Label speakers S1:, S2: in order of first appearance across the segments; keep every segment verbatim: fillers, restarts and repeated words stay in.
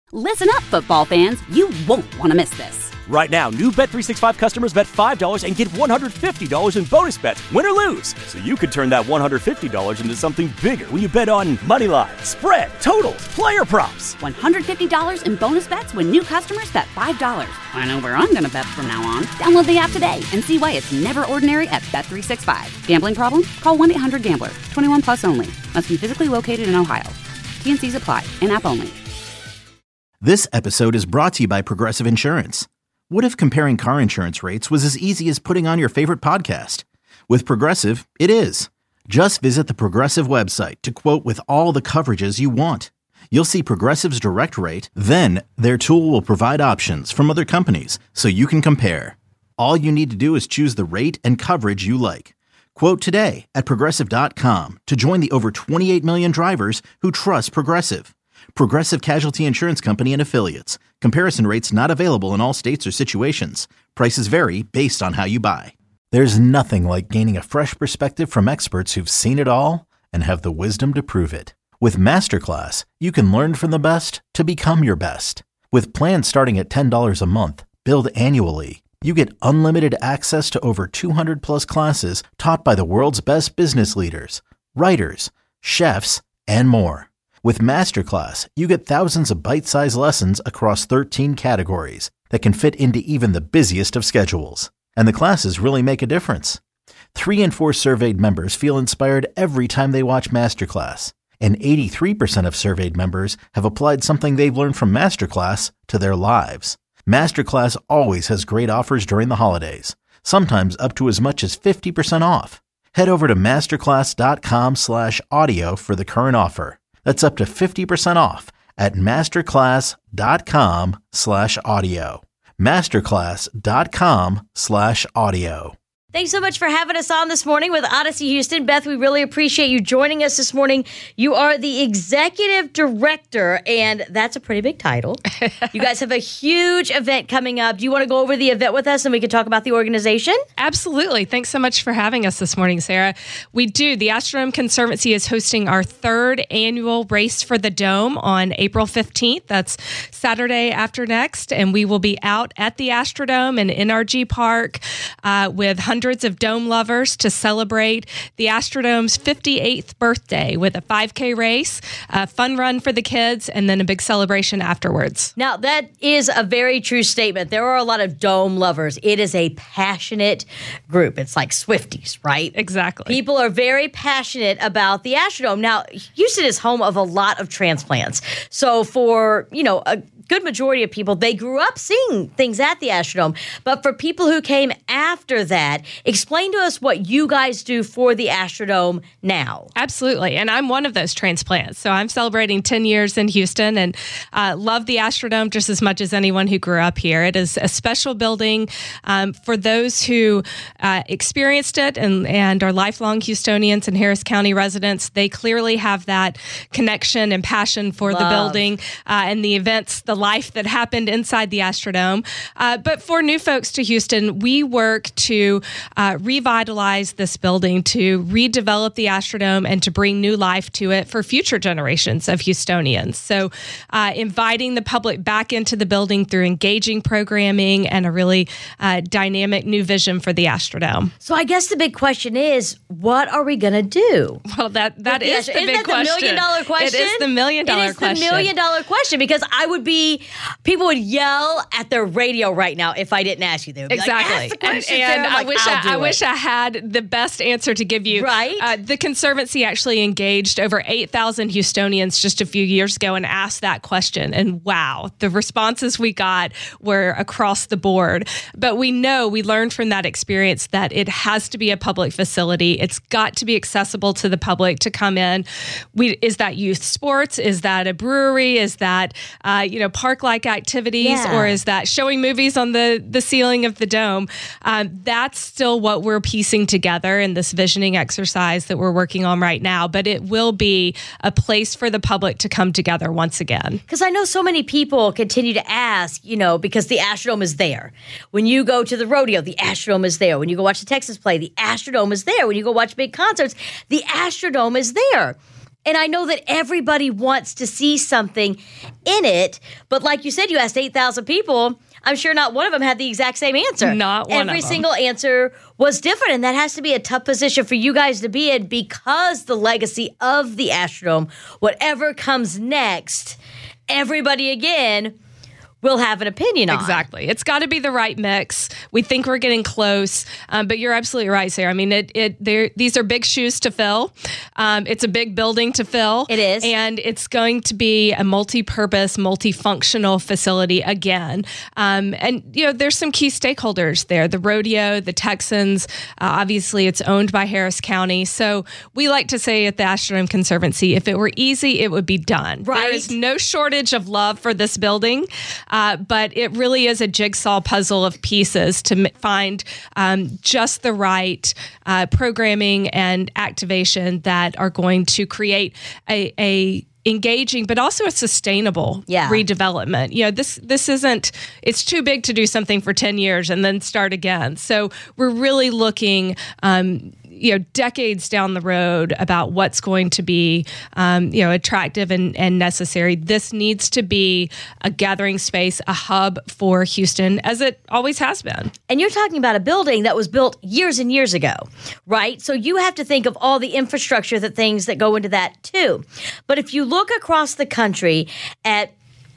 S1: Listen up, football fans. You won't want to miss this.
S2: Right now, new Bet three sixty-five customers bet five dollars and get one hundred fifty dollars in bonus bets, win or lose. So you could turn that one hundred fifty dollars into something bigger when you bet on money line, spread, totals, player props.
S1: one hundred fifty dollars in bonus bets when new customers bet five dollars. I know where I'm going to bet from now on. Download the app today and see why it's never ordinary at Bet three sixty-five. Gambling problem? Call one eight hundred gambler. twenty-one plus only. Must be physically located in Ohio. T and C's apply. In-app only.
S3: This episode is brought to you by Progressive Insurance. What if comparing car insurance rates was as easy as putting on your favorite podcast? With Progressive, it is. Just visit the Progressive website to quote with all the coverages you want. You'll see Progressive's direct rate, then their tool will provide options from other companies so you can compare. All you need to do is choose the rate and coverage you like. Quote today at Progressive dot com to join the over twenty-eight million drivers who trust Progressive. Progressive Casualty Insurance Company and Affiliates. Comparison rates not available in all states or situations. Prices vary based on how you buy. There's nothing like gaining a fresh perspective from experts who've seen it all and have the wisdom to prove it. With Masterclass, you can learn from the best to become your best. With plans starting at ten dollars a month, billed annually, you get unlimited access to over two hundred plus classes taught by the world's best business leaders, writers, chefs, and more. With Masterclass, you get thousands of bite-sized lessons across thirteen categories that can fit into even the busiest of schedules. And the classes really make a difference. Three in four surveyed members feel inspired every time they watch Masterclass. And eighty-three percent of surveyed members have applied something they've learned from Masterclass to their lives. Masterclass always has great offers during the holidays, sometimes up to as much as fifty percent off. Head over to masterclass.com slash audio for the current offer. That's up to fifty percent off at masterclass.com slash audio. Masterclass.com slash audio.
S4: Thanks so much for having us on this morning with Odyssey Houston. Beth, we really appreciate you joining us this morning. You are the executive director, and that's a pretty big title. You guys have a huge event coming up. Do you want to go over the event with us and we can talk about the organization?
S5: Absolutely. Thanks so much for having us this morning, Sarah. We do. The Astrodome Conservancy is hosting our third annual Race for the Dome on April fifteenth. That's Saturday after next, and we will be out at the Astrodome in N R G Park uh, with hundreds of dome lovers to celebrate the Astrodome's fifty-eighth birthday with a five K race, a fun run for the kids, and then a big celebration afterwards.
S4: Now, that is a very true statement. There are a lot of dome lovers. It is a passionate group. It's like Swifties, right?
S5: Exactly.
S4: People are very passionate about the Astrodome. Now, Houston is home of a lot of transplants. So for, you know, a good majority of people, they grew up seeing things at the Astrodome. But for people who came after that, explain to us what you guys do for the Astrodome now.
S5: Absolutely. And I'm one of those transplants. So I'm celebrating ten years in Houston and uh, love the Astrodome just as much as anyone who grew up here. It is a special building um, for those who uh, experienced it and, and are lifelong Houstonians and Harris County residents. They clearly have that connection and passion for love the building uh, and the events, the life that happened inside the Astrodome. Uh, but for new folks to Houston, we work to uh, revitalize this building, to redevelop the Astrodome, and to bring new life to it for future generations of Houstonians. So uh, inviting the public back into the building through engaging programming and a really uh, dynamic new vision for the Astrodome.
S4: So I guess the big question is, what are we going to do?
S5: Well, that, that is the, the big
S4: Isn't that
S5: question.
S4: the million dollar question?
S5: It is the million dollar
S4: question. It is
S5: question.
S4: the million dollar question because I would be people would yell at their radio right now if I didn't ask you. They would be
S5: exactly.
S4: like, ask the question,
S5: and, and
S4: I, like,
S5: wish I, I
S4: it.
S5: wish I had the best answer to give you.
S4: Right.
S5: Uh, the Conservancy actually engaged over eight thousand Houstonians just a few years ago and asked that question. And wow, the responses we got were across the board. But we know, we learned from that experience that it has to be a public facility. It's got to be accessible to the public to come in. We, is that youth sports? Is that a brewery? Is that, uh, you know, park-like activities?
S4: Yeah.
S5: Or is that showing movies on the, the ceiling of the dome? Um, that's still what we're piecing together in this visioning exercise that we're working on right now. But it will be a place for the public to come together once again.
S4: Because I know so many people continue to ask, you know, because the Astrodome is there. When you go to the rodeo, the Astrodome is there. When you go watch the Texas play, the Astrodome is there. When you go watch big concerts, the Astrodome is there. And I know that everybody wants to see something in it. But like you said, you asked eight thousand people. I'm sure not one of them had the exact same answer.
S5: Not one
S4: Every
S5: of them.
S4: single answer was different. And that has to be a tough position for you guys to be in because the legacy of the Astrodome, whatever comes next, everybody again will have an opinion on.
S5: Exactly. It's got to be the right mix. We think we're getting close, um, but you're absolutely right, Sarah. I mean, it, it, these are big shoes to fill. Um, it's a big building to fill.
S4: It is.
S5: And it's going to be a multi-purpose, multifunctional facility again. Um, and, you know, there's some key stakeholders there. The rodeo, the Texans, uh, obviously it's owned by Harris County. So we like to say at the Astrodome Conservancy, if it were easy, it would be done.
S4: Right.
S5: There is no shortage of love for this building. Uh, but it really is a jigsaw puzzle of pieces to m- find um, just the right uh, programming and activation that are going to create a, a engaging, but also a sustainable
S4: yeah.
S5: redevelopment. You know, this this isn't, it's too big to do something for ten years and then start again. So we're really looking, um, you know, decades down the road about what's going to be, um, you know, attractive and, and necessary. This needs to be a gathering space, a hub for Houston, as it always has been.
S4: And you're talking about a building that was built years and years ago, right? So you have to think of all the infrastructure, that things that go into that too. But if you look across the country at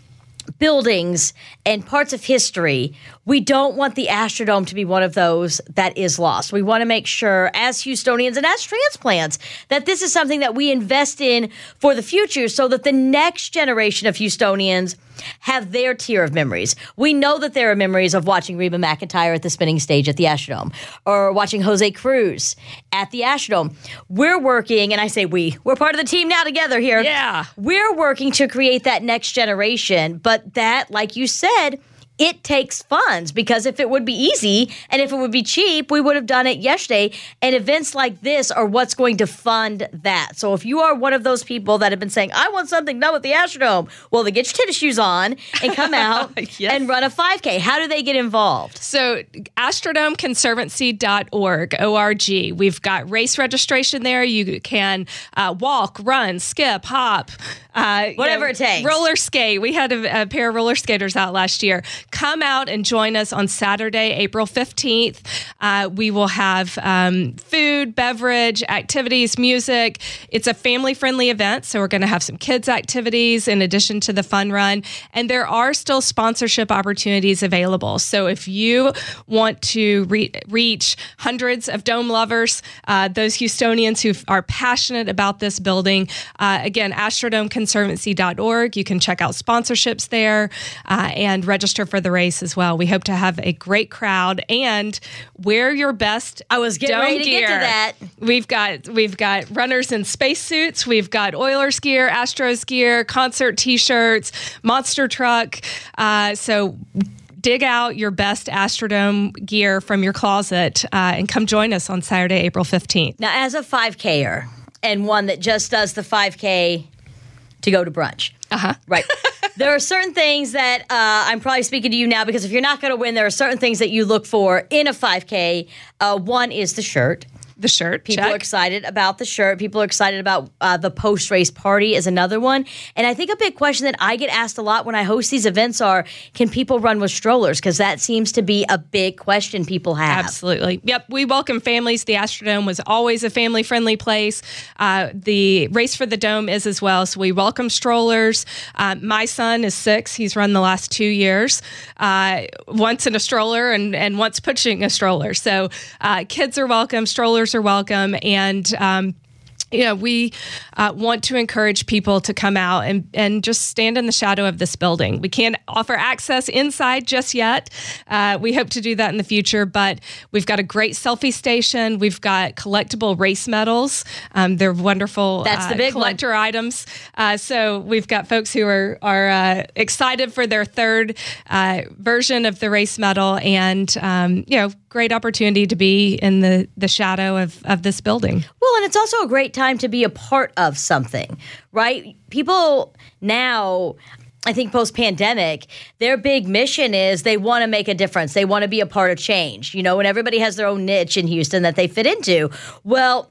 S4: buildings and parts of history, we don't want the Astrodome to be one of those that is lost. We want to make sure, as Houstonians and as transplants, that this is something that we invest in for the future so that the next generation of Houstonians have their tier of memories. We know that there are memories of watching Reba McEntire at the spinning stage at the Astrodome or watching Jose Cruz at the Astrodome. We're working, and I say we, we're part of the team now together here.
S5: Yeah.
S4: We're working to create that next generation, but that, like you said, it takes funds, because if it would be easy and if it would be cheap, we would have done it yesterday. And events like this are what's going to fund that. So if you are one of those people that have been saying, I want something done with the Astrodome, well, then get your tennis shoes on and come out
S5: Yes.
S4: and run a five K. How do they get involved?
S5: So astrodome conservancy dot org, O R G. We've got race registration there. You can uh, walk, run, skip, hop. Uh,
S4: Whatever
S5: you know,
S4: it takes.
S5: Roller skate. We had a, a pair of roller skaters out last year. Come out and join us on Saturday, April fifteenth. Uh, we will have um, food, beverage, activities, music. It's a family-friendly event, so we're going to have some kids' activities in addition to the fun run. And there are still sponsorship opportunities available. So if you want to re- reach hundreds of Dome lovers, uh, those Houstonians who are passionate about this building, uh, again, astrodome conservancy dot org. You can check out sponsorships there uh, and register for the race as well. We hope to have a great crowd and wear your best
S4: I was getting
S5: Dome
S4: ready to
S5: gear.
S4: get to that.
S5: We've got we've got runners in spacesuits. We've got Oilers gear, Astros gear, concert T-shirts, monster truck. Uh, so dig out your best Astrodome gear from your closet uh, and come join us on Saturday, April fifteenth.
S4: Now, as a five K-er and one that just does the five K to go to brunch.
S5: Uh-huh.
S4: Right. There are certain things that uh, I'm probably speaking to you now, because if you're not going to win, there are certain things that you look for in a five K. Uh, one is the shirt.
S5: The shirt,
S4: People
S5: check.
S4: are excited about the shirt. People are excited about uh, the post-race party is another one. And I think a big question that I get asked a lot when I host these events are, can people run with strollers? Because that seems to be a big question people have.
S5: Absolutely. Yep. We welcome families. The Astrodome was always a family-friendly place. Uh, the Race for the Dome is as well. So we welcome strollers. Uh, my son is six. He's run the last two years, uh, once in a stroller and, and once pushing a stroller. So uh, kids are welcome. Strollers are welcome. And, um, you know, we uh, want to encourage people to come out and, and just stand in the shadow of this building. We can't offer access inside just yet. Uh, we hope to do that in the future, but we've got a great selfie station. We've got collectible race medals. Um, they're wonderful
S4: That's the
S5: uh,
S4: big one.
S5: collector items. Uh, so we've got folks who are, are uh, excited for their third uh, version of the race medal, and, um, you know, great opportunity to be in the, the shadow of, of this building.
S4: Well, and it's also a great time to be a part of something, right? People now, I think post-pandemic, their big mission is they want to make a difference. They want to be a part of change, you know, and everybody has their own niche in Houston that they fit into. Well,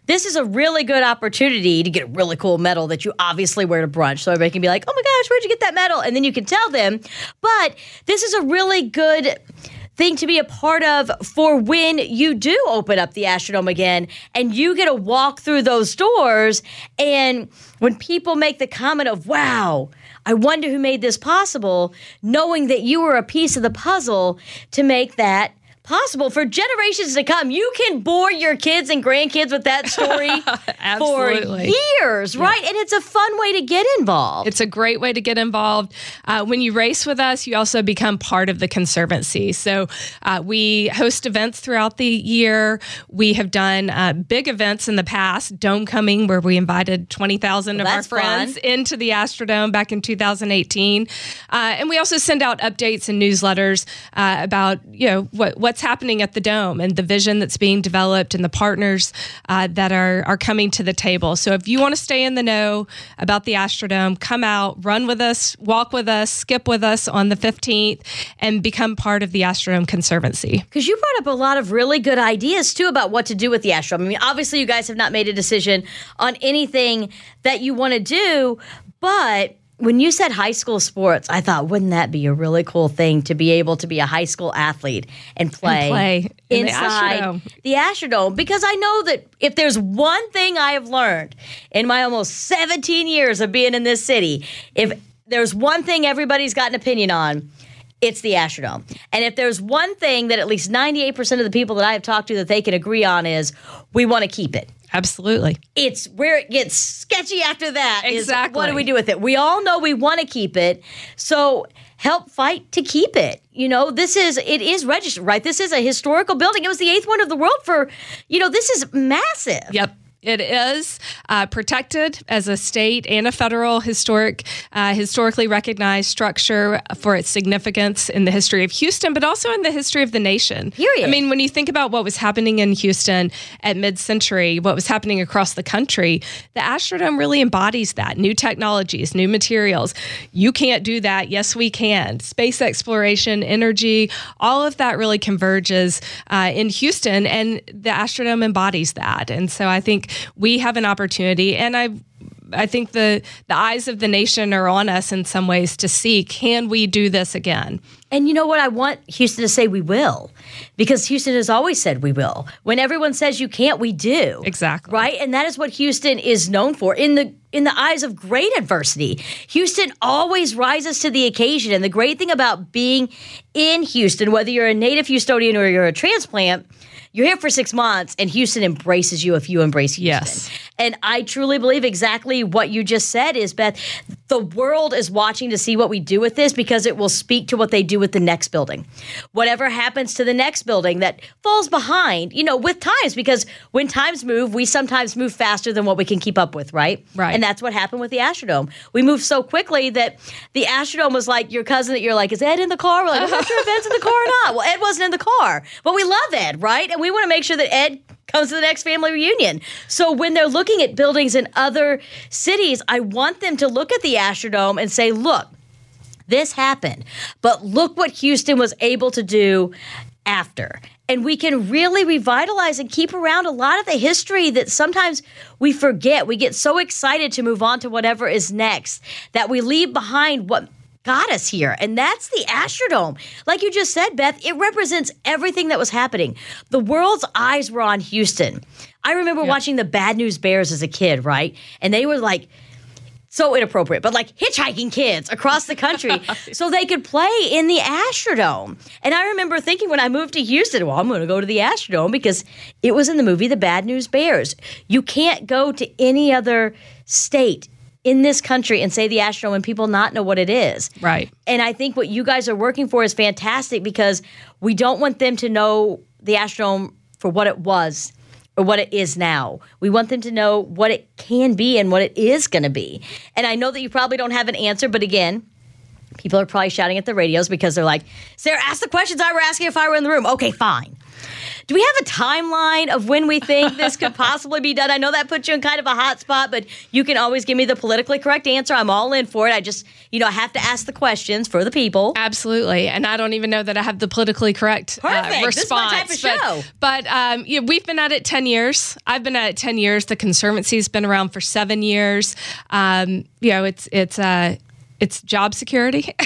S4: this is a really good opportunity to get a really cool medal that you obviously wear to brunch. So everybody can be like, oh my gosh, where'd you get that medal? And then you can tell them. But this is a really good thing to be a part of for when you do open up the Astrodome again and you get to walk through those doors. And when people make the comment of, wow, I wonder who made this possible, knowing that you were a piece of the puzzle to make that possible for generations to come. You can bore your kids and grandkids with that story for years, right? Yeah. And it's a fun way to get involved.
S5: It's a great way to get involved. Uh, when you race with us, you also become part of the Conservancy. So uh, we host events throughout the year. We have done uh, big events in the past, Domecoming, where we invited twenty thousand well, of our friends fun. into the Astrodome back in two thousand eighteen. Uh, and we also send out updates and newsletters uh, about, you know, what, what what's happening at the Dome and the vision that's being developed and the partners uh, that are, are coming to the table. So if you want to stay in the know about the Astrodome, come out, run with us, walk with us, skip with us on the fifteenth, and become part of the Astrodome Conservancy.
S4: Because you brought up a lot of really good ideas, too, about what to do with the Astrodome. I mean, obviously, you guys have not made a decision on anything that you want to do, but when you said high school sports, I thought, wouldn't that be a really cool thing to be able to be a high school athlete and play,
S5: and play in
S4: inside
S5: the Astrodome.
S4: the Astrodome? Because I know that if there's one thing I have learned in my almost seventeen years of being in this city, if there's one thing everybody's got an opinion on, it's the Astrodome. And if there's one thing that at least ninety-eight percent of the people that I have talked to that they can agree on is we want to keep it.
S5: Absolutely.
S4: It's where it gets sketchy after that.
S5: Exactly.
S4: Is what do we do with it? We all know we want to keep it. So help fight to keep it. You know, this is, it is registered, right? This is a historical building. It was the eighth wonder of the world for, you know, this is massive.
S5: Yep. It is uh, protected as a state and a federal historic, uh, historically recognized structure for its significance in the history of Houston, but also in the history of the nation.
S4: Period.
S5: I mean, when you think about what was happening in Houston at mid-century, what was happening across the country, the Astrodome really embodies that. New technologies, new materials. You can't do that. Yes, we can. Space exploration, energy, all of that really converges uh, in Houston, and the Astrodome embodies that. And so I think we have an opportunity, and I I think the, the eyes of the nation are on us in some ways to see, can we do this again?
S4: And you know what? I want Houston to say we will, because Houston has always said we will. When everyone says you can't, we do.
S5: Exactly.
S4: Right? And that is what Houston is known for. In the in the eyes of great adversity, Houston always rises to the occasion. And the great thing about being in Houston, whether you're a native Houstonian or you're a transplant, you're here for six months, and Houston embraces you if you embrace Houston.
S5: Yes.
S4: And I truly believe exactly what you just said is, Beth, the world is watching to see what we do with this, because it will speak to what they do with the next building. Whatever happens to the next building that falls behind, you know, with times, because when times move, we sometimes move faster than what we can keep up with, right?
S5: Right.
S4: And that's what happened with the Astrodome. We moved so quickly that the Astrodome was like your cousin that you're like, is Ed in the car? We're like, I'm not sure if Ed's in the car or not. Well, Ed wasn't in the car, but we love Ed, right? And we want to make sure that Ed comes to the next family reunion. So when they're looking at buildings in other cities, I want them to look at the Astrodome and say, look, this happened, but look what Houston was able to do after. And we can really revitalize and keep around a lot of the history that sometimes we forget. We get so excited to move on to whatever is next that we leave behind what got us here. And that's the Astrodome. Like you just said, Beth, it represents everything that was happening. The world's eyes were on Houston. I remember yep. watching the Bad News Bears as a kid, right? And they were like, so inappropriate, but like hitchhiking kids across the country so they could play in the Astrodome. And I remember thinking when I moved to Houston, well, I'm going to go to the Astrodome because it was in the movie The Bad News Bears. You can't go to any other state in this country and say the Astrodome and people not know what it is.
S5: Right.
S4: And I think what you guys are working for is fantastic, because we don't want them to know the Astrodome for what it was or what it is now. We want them to know what it can be and what it is going to be. And I know that you probably don't have an answer, but again, people are probably shouting at the radios because they're like, Sarah, ask the questions I were asking if I were in the room. Okay, fine. Do we have a timeline of when we think this could possibly be done? I know that puts you in kind of a hot spot, but you can always give me the politically correct answer. I'm all in for it. I just, you know, I have to ask the questions for the people.
S5: Absolutely. And I don't even know that I have the politically correct uh, response.
S4: This is my type of show.
S5: But, but um, you know, we've been at it ten years. I've been at it ten years. The Conservancy's been around for seven years. Um, you know, it's, it's, uh, It's job security.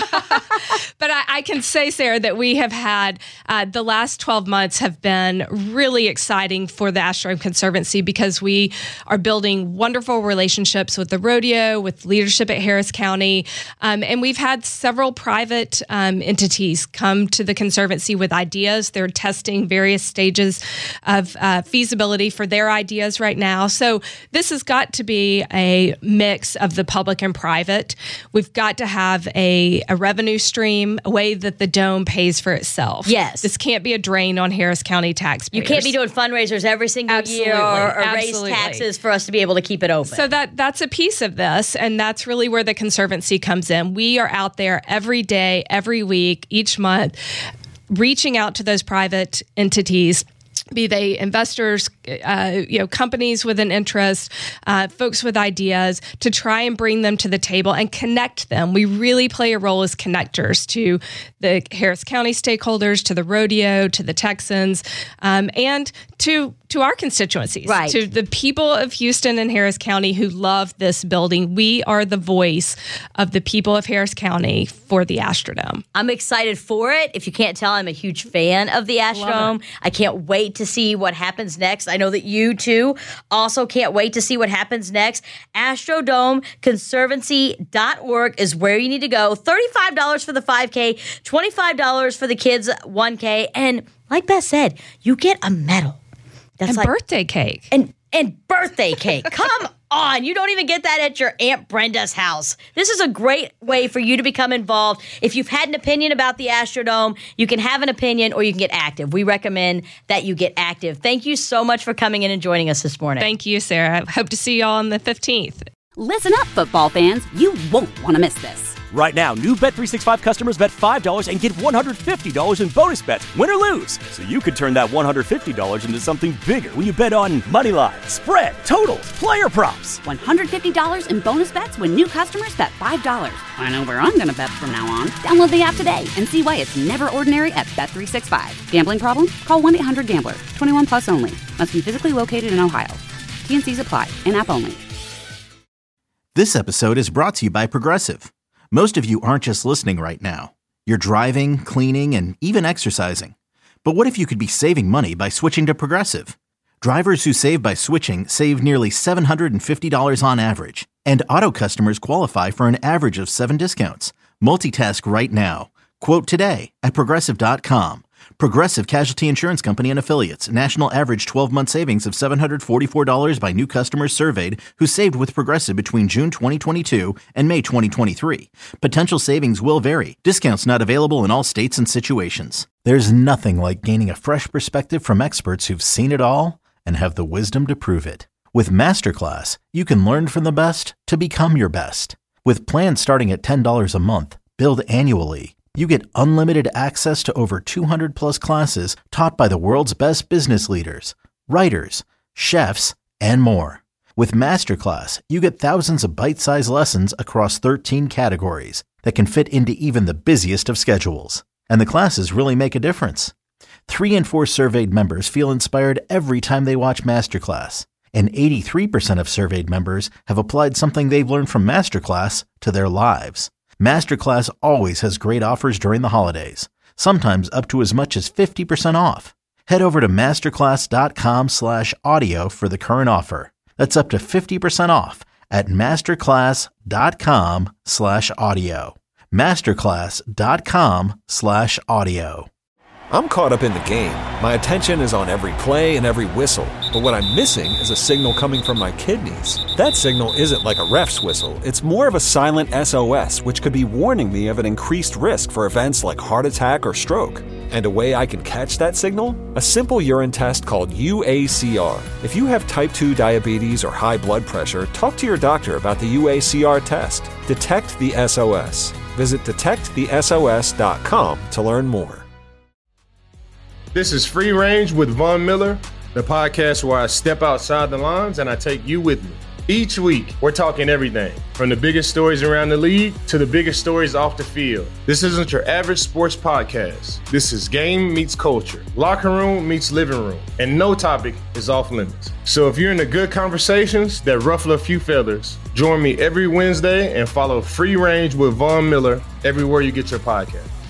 S5: But I, I can say, Sarah, that we have had uh, the last twelve months have been really exciting for the Astrodome Conservancy because we are building wonderful relationships with the rodeo, with leadership at Harris County. Um, and we've had several private um, entities come to the Conservancy with ideas. They're testing various stages of uh, feasibility for their ideas right now. So this has got to be a mix of the public and private. We've got to have a, a revenue stream, a way that the Dome pays for itself.
S4: Yes.
S5: This can't be a drain on Harris County taxpayers.
S4: You can't be doing fundraisers every single
S5: Absolutely.
S4: year or, or
S5: Absolutely.
S4: raise taxes for us to be able to keep it open.
S5: So that that's a piece of this, and that's really where the Conservancy comes in. We are out there every day, every week, each month, reaching out to those private entities, be they investors, uh, you know, companies with an interest, uh, folks with ideas, to try and bring them to the table and connect them. We really play a role as connectors to the Harris County stakeholders, to the rodeo, to the Texans, um, and to to our constituencies,
S4: right.
S5: to the people of Houston and Harris County who love this building. We are the voice of the people of Harris County for the Astrodome.
S4: I'm excited for it. If you can't tell, I'm a huge fan of the Astrodome. I can't wait to see what happens next. I know that you, too, also can't wait to see what happens next. Astrodome Conservancy dot org is where you need to go. thirty-five dollars for the five K, twenty-five dollars for the kids one K, and like Beth said, you get a medal. That's
S5: and
S4: like,
S5: birthday cake.
S4: And and birthday cake. Come on. You don't even get that at your Aunt Brenda's house. This is a great way for you to become involved. If you've had an opinion about the Astrodome, you can have an opinion or you can get active. We recommend that you get active. Thank you so much for coming in and joining us this morning.
S5: Thank you, Sarah. I hope to see you all on the fifteenth.
S1: Listen up, football fans. You won't want to miss this.
S2: Right now, new Bet three sixty-five customers bet five dollars and get one hundred fifty dollars in bonus bets, win or lose. So you could turn that one hundred fifty dollars into something bigger when you bet on money line, spread, totals, player props.
S1: one hundred fifty dollars in bonus bets when new customers bet five dollars. I know where I'm going to bet from now on. Download the app today and see why it's never ordinary at Bet three sixty-five. Gambling problem? Call one eight hundred gambler. twenty-one plus only. Must be physically located in Ohio. T and C's apply. In-app only.
S3: This episode is brought to you by Progressive. Most of you aren't just listening right now. You're driving, cleaning, and even exercising. But what if you could be saving money by switching to Progressive? Drivers who save by switching save nearly seven hundred fifty dollars on average. And auto customers qualify for an average of seven discounts. Multitask right now. Quote today at Progressive dot com. Progressive Casualty Insurance Company and Affiliates. National average twelve-month savings of seven hundred forty-four dollars by new customers surveyed who saved with Progressive between June twenty twenty-two and May twenty twenty-three. Potential savings will vary. Discounts not available in all states and situations. There's nothing like gaining a fresh perspective from experts who've seen it all and have the wisdom to prove it. With Masterclass, you can learn from the best to become your best. With plans starting at ten dollars a month, billed annually, you get unlimited access to over two hundred plus classes taught by the world's best business leaders, writers, chefs, and more. With Masterclass, you get thousands of bite-sized lessons across thirteen categories that can fit into even the busiest of schedules. And the classes really make a difference. Three in four surveyed members feel inspired every time they watch Masterclass. And eighty-three percent of surveyed members have applied something they've learned from Masterclass to their lives. Masterclass always has great offers during the holidays, sometimes up to as much as fifty percent off. Head over to masterclass.com slash audio for the current offer. That's up to fifty percent off at masterclass.com slash audio. Masterclass.com slash audio.
S6: I'm caught up in the game. My attention is on every play and every whistle. But what I'm missing is a signal coming from my kidneys. That signal isn't like a ref's whistle. It's more of a silent S O S, which could be warning me of an increased risk for events like heart attack or stroke. And a way I can catch that signal? A simple urine test called U A C R. If you have type two diabetes or high blood pressure, talk to your doctor about the U A C R test. Detect the S O S. Visit detect the S O S dot com to learn more.
S7: This is Free Range with Von Miller, the podcast where I step outside the lines and I take you with me. Each week, we're talking everything from the biggest stories around the league to the biggest stories off the field. This isn't your average sports podcast. This is game meets culture, locker room meets living room, and no topic is off limits. So if you're into good conversations that ruffle a few feathers, join me every Wednesday and follow Free Range with Von Miller everywhere you get your podcast.